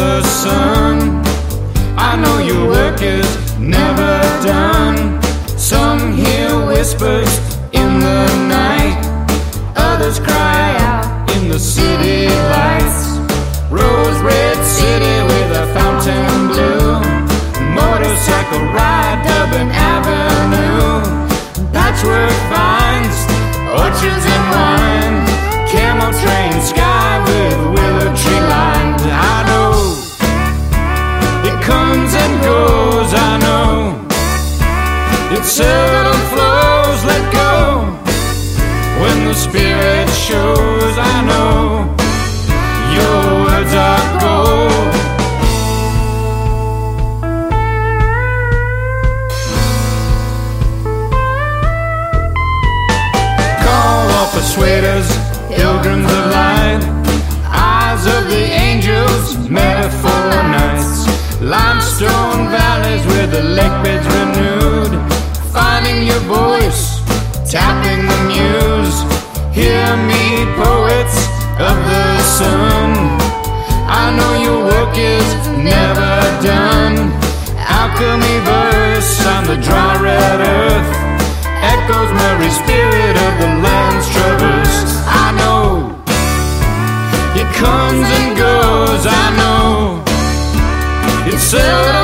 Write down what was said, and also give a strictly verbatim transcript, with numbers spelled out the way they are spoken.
the sun. I know your work is never done. Some hear whispers in the night, others cry out in the city lights. Rose red city with a fountain blue, motorcycle ride Dublin Avenue, patchwork vines, orchards and wine, camel train sky with willow tree lined. I know it comes and goes, I know it seldom flows. Let go when the spirit shows. I know your words are gold. Call all persuaders, pilgrims of light, eyes of the angels, metaphor nights, limestone valleys where the lake beds renewed, finding your voice, tapping the muse. Hear me, poets of the sun, I know your work is never done. Alchemy verse on the dry red earth, echoes Murray spirit of the lands traversed. I know it comes and goes, I know it's seldom